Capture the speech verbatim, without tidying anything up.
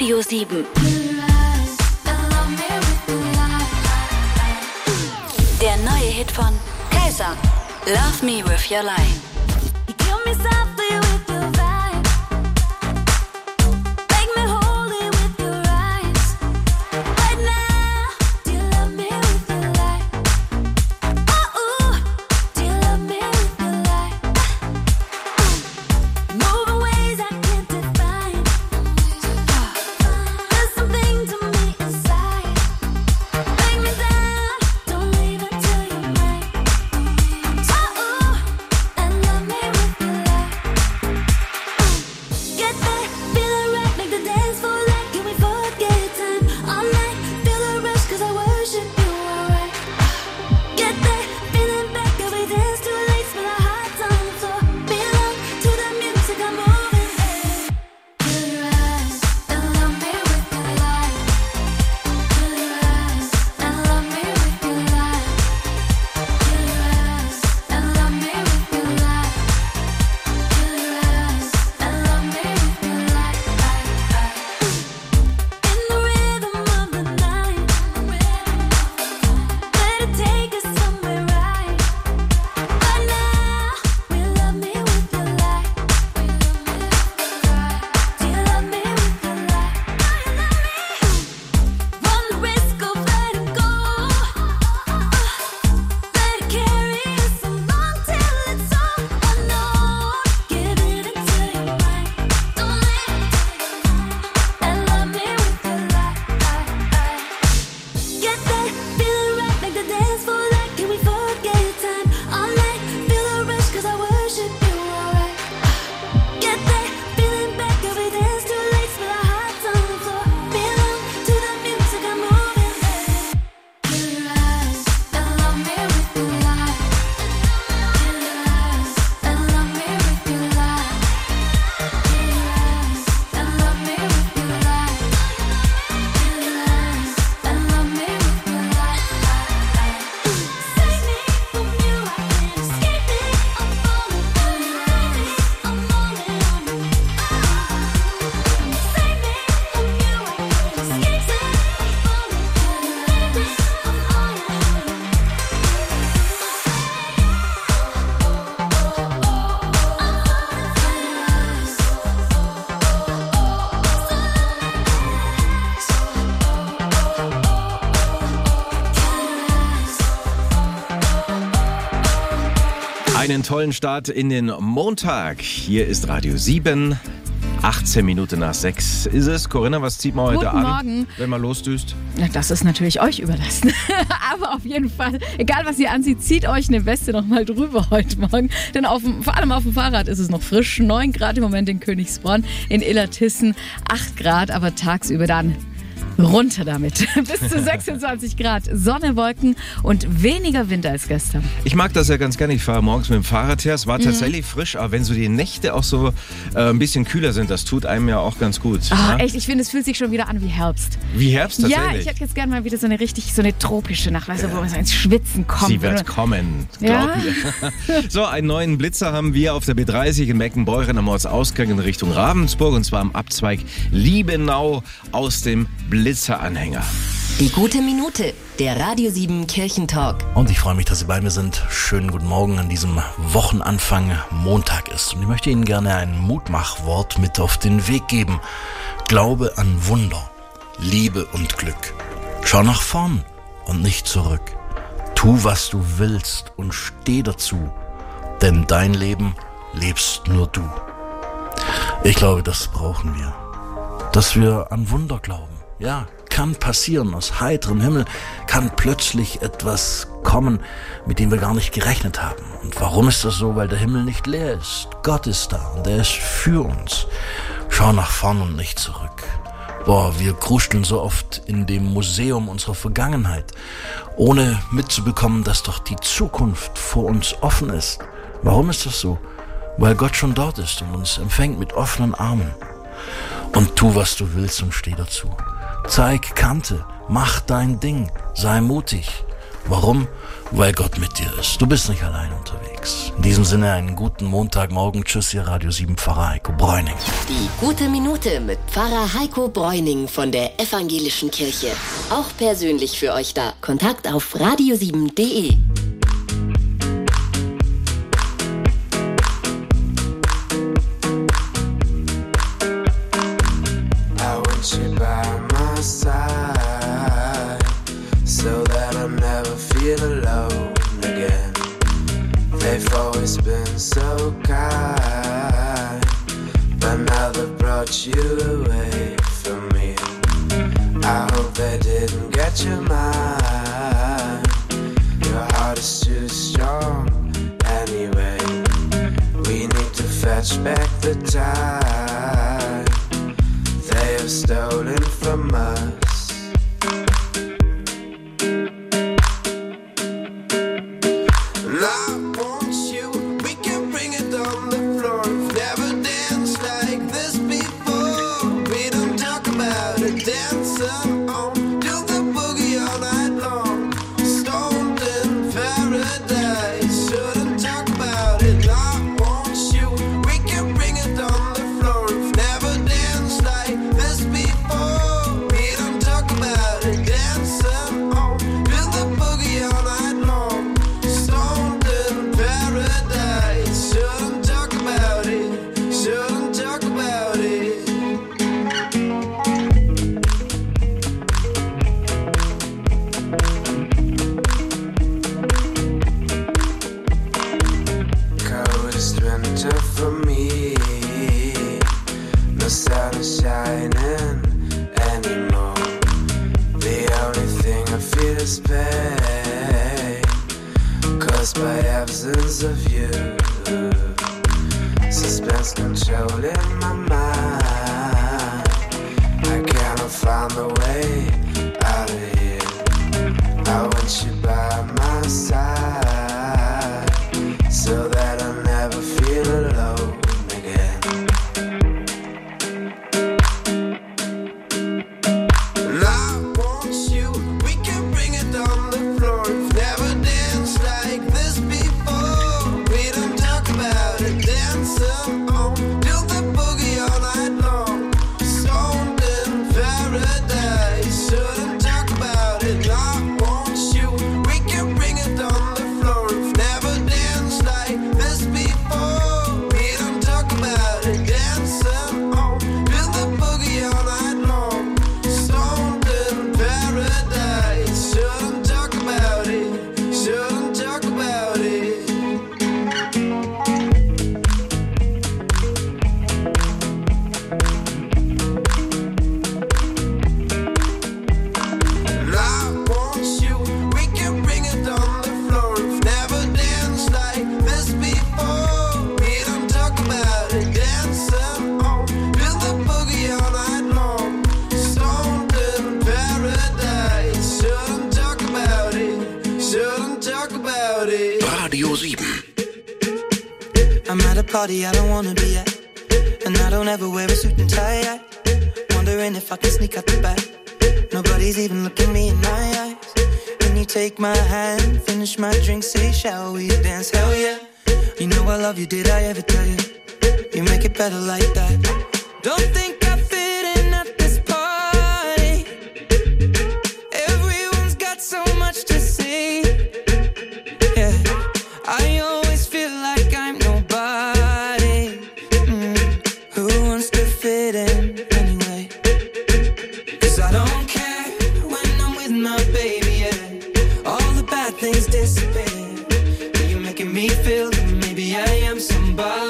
Radio sieben. Der neue Hit von Kaiser, Love Me With Your Lie. Einen tollen Start in den Montag. Hier ist Radio sieben. achtzehn Minuten nach sechs ist es. Corinna, was zieht man heute Guten an, Morgen. wenn man losdüst? Ja, das ist natürlich euch überlassen. Aber auf jeden Fall, egal was ihr anzieht, zieht euch eine Weste noch mal drüber heute Morgen. Denn auf dem, vor allem auf dem Fahrrad ist es noch frisch. neun Grad im Moment in Königsbronn, in Illertissen acht Grad, aber tagsüber dann runter damit. Bis zu sechsundzwanzig Grad, Sonne, Wolken und weniger Wind als gestern. Ich mag das ja ganz gerne. Ich fahre morgens mit dem Fahrrad her. Es war tatsächlich mhm. frisch, aber wenn so die Nächte auch so äh, ein bisschen kühler sind, das tut einem ja auch ganz gut. Oh, ja? Echt, ich finde, es fühlt sich schon wieder an wie Herbst. Wie Herbst tatsächlich? Ja, ich hätte jetzt gerne mal wieder so eine richtig, so eine tropische Nacht, weißt du, ja. wo man so ins Schwitzen kommt. Sie wird kommen, glaub ja? mir. So, einen neuen Blitzer haben wir auf der B dreißig in Meckenbeuren am Ortsausgang in Richtung Ravensburg, und zwar am Abzweig Liebenau aus dem Blitzeranhänger. Die gute Minute, der Radio sieben Kirchentalk. Und ich freue mich, dass Sie bei mir sind. Schönen guten Morgen an diesem Wochenanfang. Montag ist. Und ich möchte Ihnen gerne ein Mutmachwort mit auf den Weg geben. Glaube an Wunder, Liebe und Glück. Schau nach vorn und nicht zurück. Tu, was du willst und steh dazu. Denn dein Leben lebst nur du. Ich glaube, das brauchen wir. Dass wir an Wunder glauben. Ja, kann passieren. Aus heiterem Himmel kann plötzlich etwas kommen, mit dem wir gar nicht gerechnet haben. Und warum ist das so? Weil der Himmel nicht leer ist. Gott ist da und er ist für uns. Schau nach vorn und nicht zurück. Boah, wir kruscheln so oft in dem Museum unserer Vergangenheit, ohne mitzubekommen, dass doch die Zukunft vor uns offen ist. Warum ist das so? Weil Gott schon dort ist und uns empfängt mit offenen Armen. Und tu, was du willst und steh dazu. Zeig Kante, mach dein Ding, sei mutig Warum? Weil Gott mit dir ist. Du bist nicht allein unterwegs. In diesem Sinne einen guten Montagmorgen. Tschüss, ihr Radio sieben Pfarrer Heiko Bräuning. Die gute Minute mit Pfarrer Heiko Bräuning von der Evangelischen Kirche. Auch persönlich für euch da. Kontakt auf radio sieben punkt de. So that I never feel alone again. They've always been so kind, but now they've brought you away from me. I hope they didn't get your mind. Your heart is too strong anyway. We need to fetch back the time they have stolen from us. Radio sieben. I'm at a party I don't wanna be at, and I don't ever wear a suit and tie yet. Wondering if I can sneak out the back. Nobody's even looking me in my eyes. When you take my hand, finish my drink, say shall we dance? Hell yeah. You know I love you, did I ever tell you? You make it better like that. Don't think I fit in at this party. Everyone's got so much to say. Yeah, I always feel like I'm nobody. Mm. Who wants to fit in anyway? Cause I don't care when I'm with my baby, yeah. All the bad things disappear. You're making me feel that maybe I am somebody.